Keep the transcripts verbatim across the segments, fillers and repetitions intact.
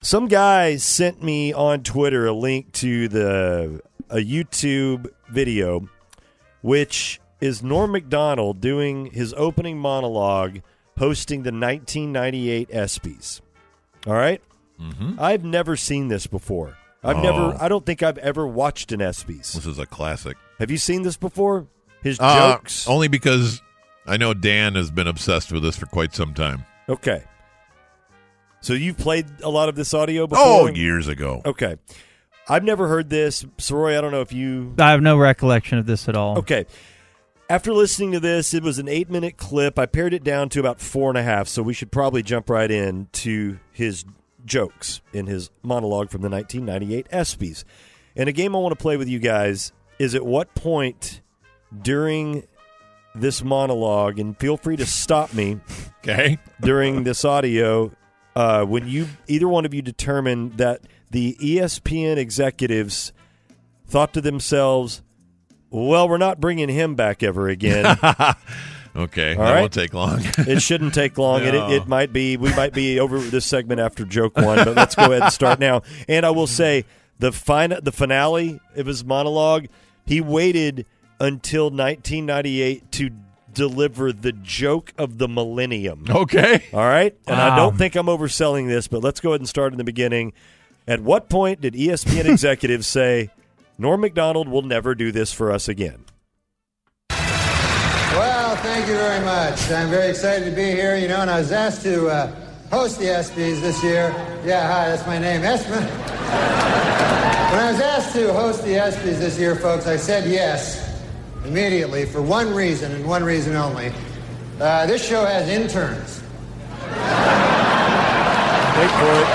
Some guy sent me on Twitter a link to the a YouTube video, which is Norm Macdonald doing his opening monologue, hosting the nineteen ninety-eight ESPYs. All right? Mm-hmm. I've never seen this before. I've oh. never. I don't think I've ever watched an ESPYs. This is a classic. Have you seen this before? His uh, jokes? Only because I know Dan has been obsessed with this for quite some time. Okay. So you've played a lot of this audio before? Oh, years ago. Okay. I've never heard this. Soroy, I don't know if you... I have no recollection of this at all. Okay. After listening to this, it was an eight-minute clip. I pared it down to about four and a half, so we should probably jump right in to his jokes in his monologue from the nineteen ninety-eight ESPYs. And a game I want to play with you guys is at what point during this monologue, and feel free to stop me okay. during this audio, uh, when you either one of you determine that the E S P N executives thought to themselves, well, we're not bringing him back ever again. Okay, all that right? won't take long. It shouldn't take long. No. And it, it might be, we might be over this segment after joke one, but let's go ahead and start now. And I will say, the fin- the finale of his monologue, he waited until nineteen ninety-eight to deliver the joke of the millennium. Okay. All right? And Wow. I don't think I'm overselling this, but let's go ahead and start in the beginning. At what point did E S P N executives say, Norm Macdonald will never do this for us again? Well, thank you very much. I'm very excited to be here, you know, and I was asked to uh, host the ESPYs this year. Yeah, hi, that's my name, Espen. When I was asked to host the ESPYs this year, folks, I said yes immediately for one reason and one reason only. Uh, this show has interns. Wait for it.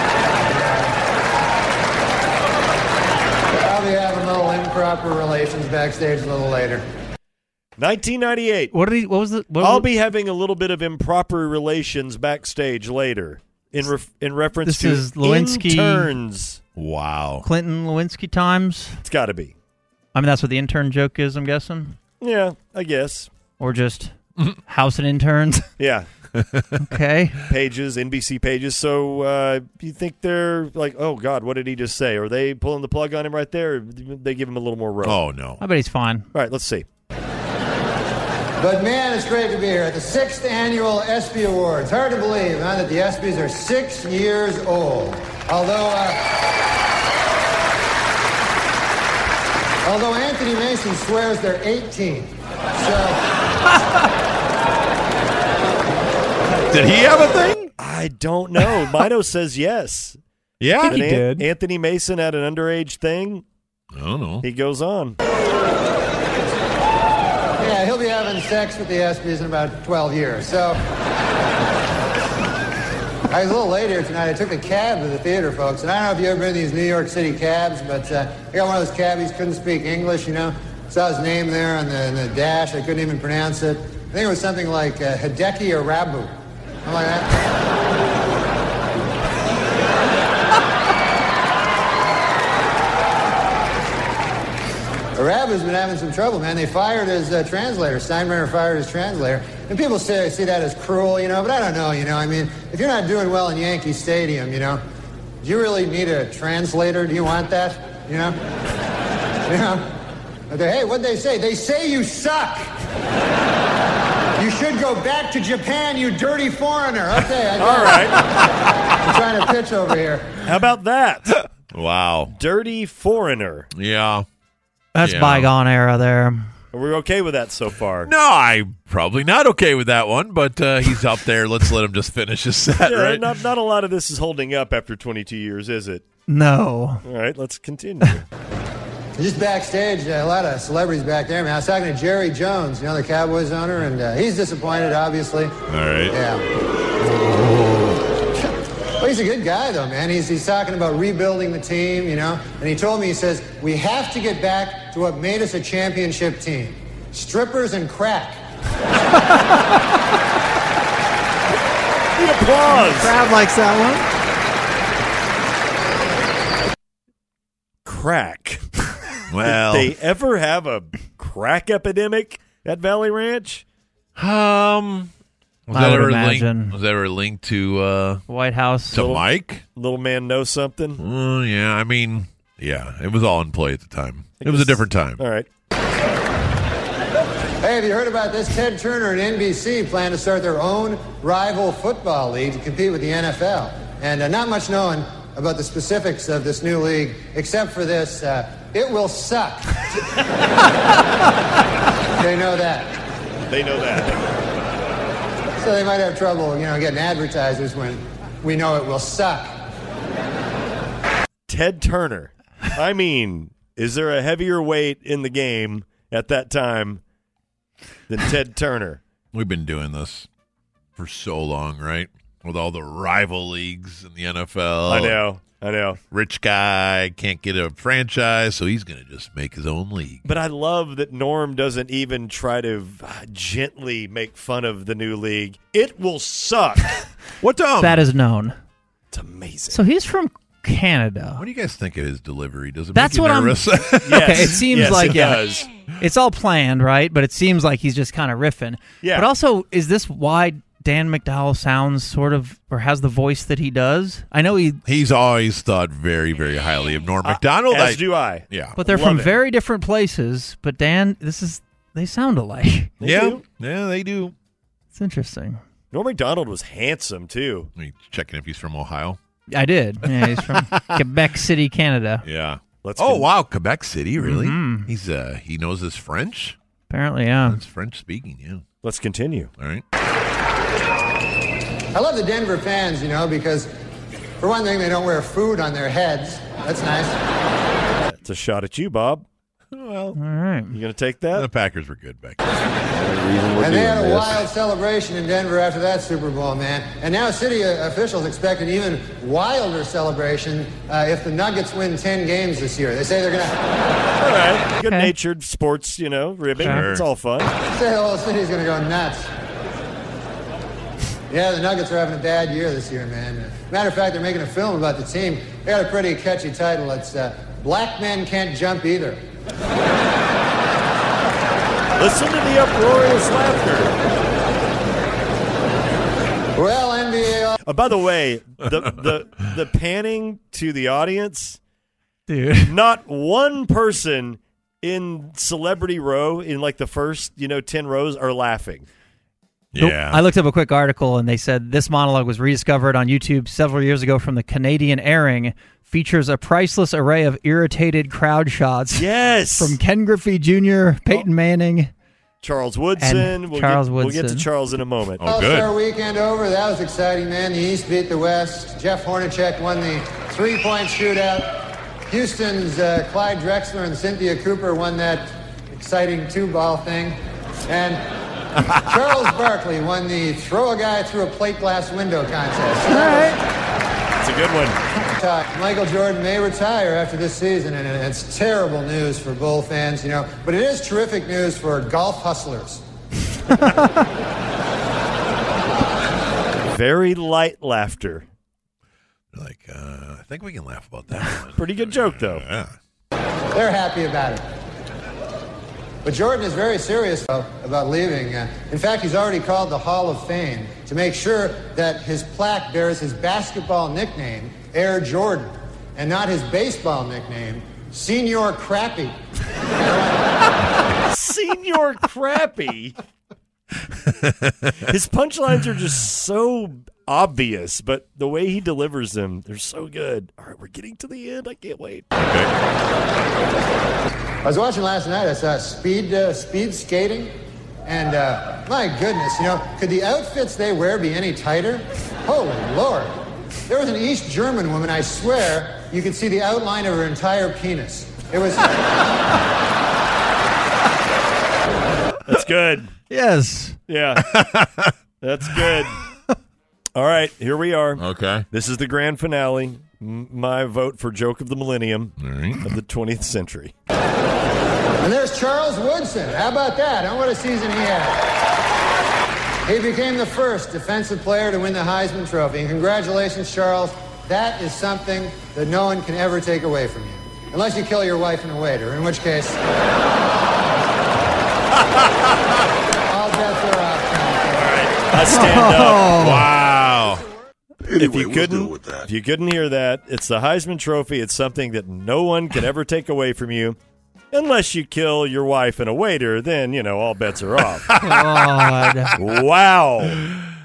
I'll be having a little improper relations backstage a little later. nineteen ninety-eight. What did he? What was the? What I'll was be having a little bit of improper relations backstage later in ref- in reference This to is Lewinsky- interns. Wow. Clinton Lewinsky times? It's got to be. I mean, that's what the intern joke is, I'm guessing, Yeah, I guess. or just house and interns. Yeah, Okay. pages, N B C pages. So uh, you think they're like, oh, God, what did he just say? Are they pulling the plug on him right there? Or they give him a little more rope? Oh, no. I bet he's fine. All right, let's see. But man, it's great to be here at the sixth annual ESPY Awards. Hard to believe, huh, that the ESPYs are six years old. Although, uh, although Anthony Mason swears they're eighteen. So, Did he have a thing? I don't know. Mino says yes. Yeah. And he An- did. Anthony Mason had an underage thing. I don't know. He goes on. yeah, he'll be having sex with the ESPYs in about twelve years. So, I was a little late here tonight. I took a cab to the theater, folks. And I don't know if you've ever been in these New York City cabs, but uh, I got one of those cabbies, couldn't speak English, you know. Saw his name there on the, on the dash. I couldn't even pronounce it. I think it was something like uh, Hideki Arabu. Something like that. Arabu's been having some trouble, man. They fired his uh, translator. Steinbrenner fired his translator. And people say, see that as cruel, you know, but I don't know, you know. I mean, if you're not doing well in Yankee Stadium, you know, do you really need a translator? Do you want that, you know? You know? They, hey, what'd they say? They say you suck. You should go back to Japan, you dirty foreigner. Okay, I got All it. right. I'm trying to pitch over here. How about that? Wow. Dirty foreigner. Yeah. That's Yeah. bygone era there. Are we okay with that so far? No, I'm probably not okay with that one, but uh, he's up there. Let's let him just finish his set, Yeah, right? not, not a lot of this is holding up after twenty-two years, is it? No. All right, let's continue. Just backstage, uh, a lot of celebrities back there, man. I was talking to Jerry Jones, you know, the Cowboys owner, and uh, he's disappointed, obviously. All right. Yeah. Well, he's a good guy, though, man. He's, he's talking about rebuilding the team, you know. And he told me, he says, we have to get back to what made us a championship team. Strippers and crack. The applause. Crowd likes that one. Crack. Well, Did they ever have a crack epidemic at Valley Ranch? um, Was I that would ever imagine. linked? Was that ever linked to uh, White House. to Mike? Little man knows something. Uh, yeah, I mean, yeah, it was all in play at the time. It was a guess- different time. All right. Hey, have you heard about this? Ted Turner and N B C plan to start their own rival football league to compete with the N F L. And uh, not much known about the specifics of this new league, except for this, uh, it will suck. They know that. They know that. So they might have trouble, you know, getting advertisers when we know it will suck. Ted Turner. I mean, is there a heavier weight in the game at that time than Ted Turner? We've been doing this for so long, right? With all the rival leagues in the N F L. I know. I know. Rich guy can't get a franchise, so he's going to just make his own league. But I love that Norm doesn't even try to uh, gently make fun of the new league. It will suck. What um, That is known. It's amazing. So he's from Canada. What do you guys think of his delivery? Does it That's make you what I'm- nervous? Yes. Okay, it seems Yes, like it yeah, does. it's all planned, right? But it seems like he's just kind of riffing. Yeah. But also, is this why Dan McDowell sounds sort of, or has the voice that he does? I know he, He's always thought very, very highly of Norm Macdonald. As I- do I. Yeah. but they're Love from it. very different places. But Dan, this is, they sound alike. They yeah. do. Yeah, they do. It's interesting. Norm Macdonald was handsome, too. Are you checking if he's from Ohio? I did. Yeah, he's from Quebec City, Canada. Yeah. Let's oh, con- wow. Quebec City, really? Mhm. He's uh he knows his French? Apparently, yeah. It's French speaking, yeah. Let's continue. All right. I love the Denver fans, you know, because for one thing, they don't wear food on their heads. That's nice. It's a shot at you, Bob. Well, All right. You going to take the that? Packers were good back then. And they had a wild celebration in Denver after that Super Bowl, man. And now city uh, officials expect an even wilder celebration uh, if the Nuggets win ten games this year. They say they're going to All right. Good-natured sports, you know, ribbing. Sure. It's all fun. say the whole city's going to go nuts. Yeah, the Nuggets are having a bad year this year, man. Matter of fact, they're making a film about the team. They got a pretty catchy title. It's uh, Black Men Can't Jump Either. Listen to the uproarious laughter. Well, N B A... Uh, by the way, the, the the panning to the audience, Dude. not one person in celebrity row in like the first, you know, ten rows are laughing. Yeah. I looked up a quick article, and they said this monologue was rediscovered on YouTube several years ago from the Canadian airing. Features a priceless array of irritated crowd shots. Yes. From Ken Griffey Junior, Peyton Manning. Charles Woodson. And We'll Charles get, We'll get to Woodson. Charles in a moment. Oh, good. All-Star weekend over. That was exciting, man. The East beat the West. Jeff Hornacek won the three-point shootout. Houston's uh, Clyde Drexler and Cynthia Cooper won that exciting two-ball thing. And Charles Barkley won the throw a guy through a plate glass window contest. All right. It's a good one. Michael Jordan may retire after this season, and it's terrible news for Bull fans, you know, but it is terrific news for golf hustlers. Very light laughter. Like, uh, I think we can laugh about that one. Pretty good joke, though. Yeah. They're happy about it. But Jordan is very serious though, about leaving. Uh, in fact, he's already called the Hall of Fame to make sure that his plaque bears his basketball nickname, Air Jordan, and not his baseball nickname, Senior Crappy. Senior Crappy. His punchlines are just so obvious, but the way he delivers them, they're so good. All right, we're getting to the end. I can't wait. I was watching last night. I saw speed uh, speed skating, and uh, my goodness, you know, could the outfits they wear be any tighter? Holy Lord! There was an East German woman. I swear, you could see the outline of her entire penis. It was. That's good. Yes. Yeah. That's good. All right, here we are. Okay. This is the grand finale. M- my vote for Joke of the Millennium All right. of the twentieth century. And there's Charles Woodson. How about that? Huh? What a season he had. He became the first defensive player to win the Heisman Trophy. And congratulations, Charles. That is something that no one can ever take away from you. Unless you kill your wife and a waiter, in which case... all bets are off. All right. I stand up. Wow. Anyway, If you we'll couldn't, deal with that. if you couldn't hear that, it's the Heisman Trophy. It's something that no one can ever take away from you, unless you kill your wife and a waiter. Then you know all bets are off. God. Wow.